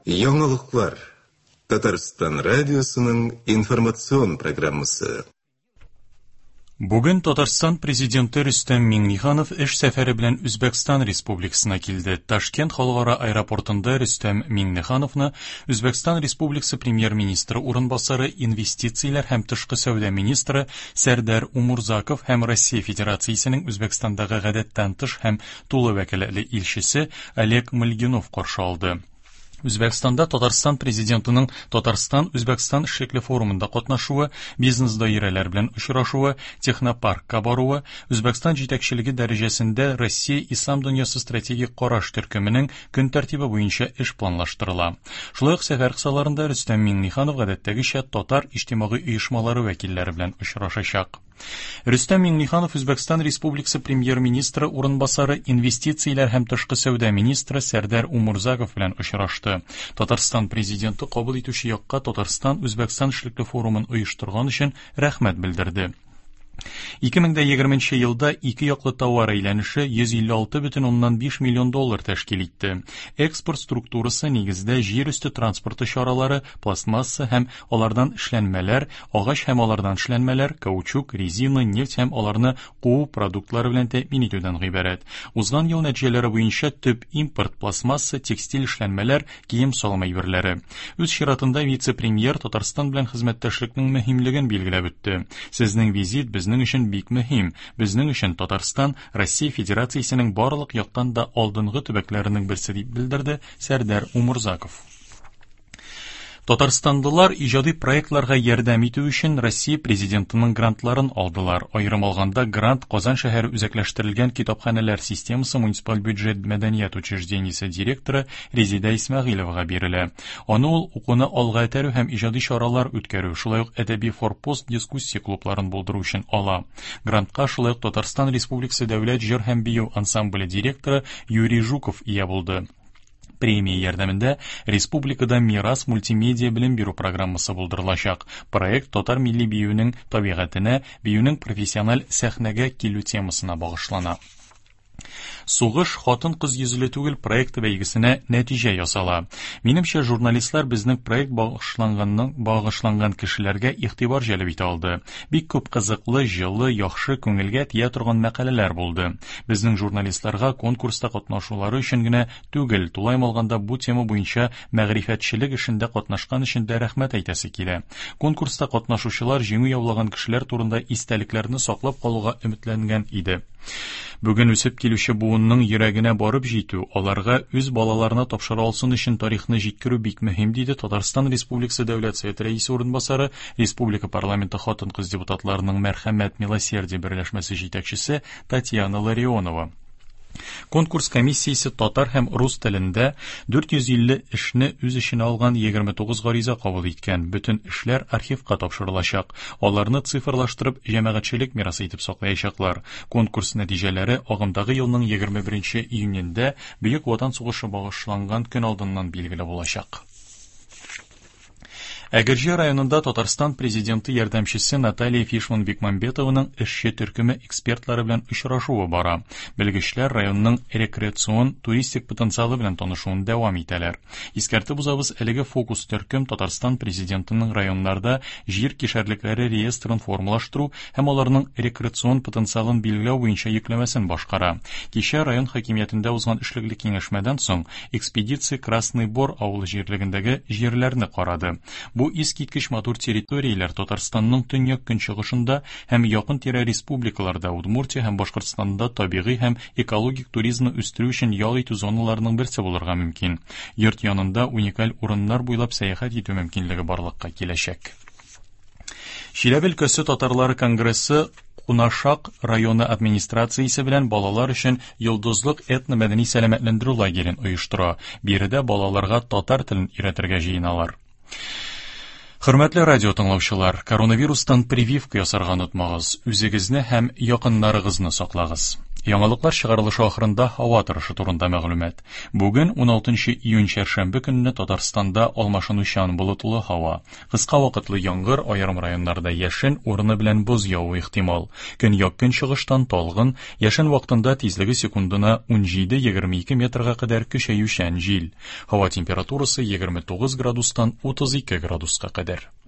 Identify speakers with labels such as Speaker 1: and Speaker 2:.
Speaker 1: Яңалыклар. Татарстан радиосының информацион программасы.
Speaker 2: Бүген Татарстан президенты Рөстәм Миңнеханов эш сәфәре белән Үзбәкстан Республикасына килде. Ташкент халыкара аэропортында Рөстәм Миңнехановны Үзбәкстан Республикасы премьер-министры урынбасары, инвестицияләр һәм тышкы сәүдә министры Сәрдар Умурзаков һәм Россия Федерациясенең Үзбәкстандагы гадәттән тыш һәм тулы вәкаләтле илчесе Олег Мальгинов каршы алды. Үзбәкстанда Татарстан президентының Татарстан-Үзбәкстан эшлекле форумында катнашуы, бизнес даирәләр белән очрашуы, технопаркка баруы, Үзбәкстан җитәкчелеге дәрәҗәсендә Россия Ислам дөньясы стратегик караш төркеменең көн тәртибе буенча эш планлаштырыла. Шулай ук сәфәр кысаларында Рөстәм Миңнеханов гадәттәгечә татар иҗтимагый оешмалары вәкилләре белән очрашачак. Рөстәм Миңнеханов Үзбәкстан Республикасы премьер-министры урынбасары, инвестицияләр һәм тышкы сәүдә министры Сәрдар Умурзаков белән очрашты. Татарстан президенты кабул итүче якка Татарстан-Үзбәкстан эшлекле форумын оештырган өчен рәхмәт белдерде. 2020 елда ике яклы товар әйләнеше 156,5 миллион доллар тәшкил итте. Экспорт структурасы нигездә җир өсте транспорты чаралары, пластмасса һәм алардан эшләнмәләр, агач һәм алардан эшләнмәләр, каучук, резина, нефть һәм аларны куу продуктлары белән тәэмин итүдән гыйбарәт. Узган ел нәтиҗәләре буенча төп импорт пластмасса, текстиль эшләнмәләр, кием салым әйберләре. Үз чиратында вице-премьер Татарстан белән хезмәттәшлекнең мөһимлеген билгеләп үтте. Сезнең визит безнең өчен бик мөһим. Безнең өчен Татарстан Россия Федерациясенең барлык яктан да алдынгы төбәкләренең берсе дип белдерде Сәрдар Умурзаков. Татарстандылар иҗади проектларга ярдәм итү өчен Россия президентының грантларын алдылар. Аерым алганда грант Казан шәһәре үзәкләштерелгән китапханәләр системасы муниципаль бюджет мәдәният учреждениесе директоры Резида Исмәгыйловага бирелә. Аны ул укуны алга этәрү һәм иҗади чаралар үткәрү, шулай ук әдәби форпост дискуссия клубларын булдыру өчен ала. Грантка шулай ук Татарстан Республикасы дәүләт җыр һәм бию ансамбле директоры Юрий Жуков ия булды. Премия ярдәмендә республикада мирас мультимедиа белем бирү программасы булдырылачак. Проект татар милли биюнең табигатенә, биюнең профессиональ сәхнәгә килү темасына багышлана. Сугыш хатын-кыз йөзле түгел проекты бәйгесенә нәтиҗә ясала. Минемчә, журналистлар безнең проект багышланган кешеләргә игътибар җәлеп итә алды. Бик күп кызыклы, җылы, яхшы күңелгә тия торган мәкаләләр булды. Безнең журналистларга конкурста катнашулары өчен генә түгел, тулайм алганда бу тема буенча мәгърифәтчелек эшендә катнашкан өчен дә рәхмәт әйтәсе килә. Конкурста катнашучылар җиңү яулаган кешеләр турында истәлекләрне саклап калуга өметләнгән иде. Бүген үсеп килүче буынның йөрәгенә барып җитү, аларга үз балаларына тапшыра алсын өчен тарихны җиткерү бик мөһим, диде Татарстан Республикасы Дәүләт Советы рәисе урынбасары, Республика парламенты хатын-кыз депутатларының мәрхәмәт милосердие берләшмәсе җитәкчесе Татьяна Ларионова. Конкурс комиссиясе татар һәм рус телендә 450 эшне үз эченә алган 29 гариза кабул иткән. Бөтен эшләр архивка тапшырылачак. Аларны цифрлаштырып, җәмәгатьчелек мирасы итеп саклаячаклар. Конкурс нәтиҗәләре агымдагы елның 21 июнендә Бөек Ватан сугышы багышланган көн алдыннан билгеле булачак. Әгерҗе районында Татарстан президенты ярдәмчесе Наталья Фишман-Бикмамбетованың эшче төркеме экспертлары белән очрашуы бара. Белгечләр районның рекреацион, туристик потенциалы белән танышуын дәвам итәләр. Искәртеп узабыз, әлеге фокус төркем Татарстан президентының районнарда җир кишәрлекләре реестрын формалаштыру һәм аларның рекреацион потенциалын билгеләү буенча йөкләмәсен башкара. Кичә район хакимиятендә узган эшлекле киңәшмәдән соң экспедиция Красный Бор авыл җирлегендәге җирләрне карады. Бу искиткеч матур территорияләр Татарстанның төньяк көнчыгышында һәм якын тирә республикаларда, Удмуртия һәм Башкортстанда табигый һәм экологик туризмны үстерү өчен ял итү зоналарының берсе булырга мөмкин. Йорт янында уникаль урыннар буйлап сәяхәт итү мөмкинлеге барлыкка киләчәк. Чиләбе өлкәсе татарлары конгрессы Кунашак районы администрациясе белән балалар өчен йолдызлык этно-мәдәни сәламәтләндерү лагерен оештыра. Биредә балаларга татар телен өйрәтергә җыеналар. Хөрмәтле радио тыңлаучылар, коронавирустан прививка ясарга онытмагыз, үзегезне һәм якыннарыгызны саклагыз. Яңалыклар чыгарылышы ахырында һава торышы турында мәгълүмат. Бүген 16 июнь чәршәмбе көнне Татарстанда алмашынучан болытлы һава. Кыска вакытлы яңгыр, аерым районнарда яшен, урыны белән боз яву ихтимал. Көньяк-көнчыгыштан талгын, яшен вакытында тизлеге секундына 17-22 метрга кадәр көчәючән җил. Һава температурасы 29 градустан 32 градуска кадәр.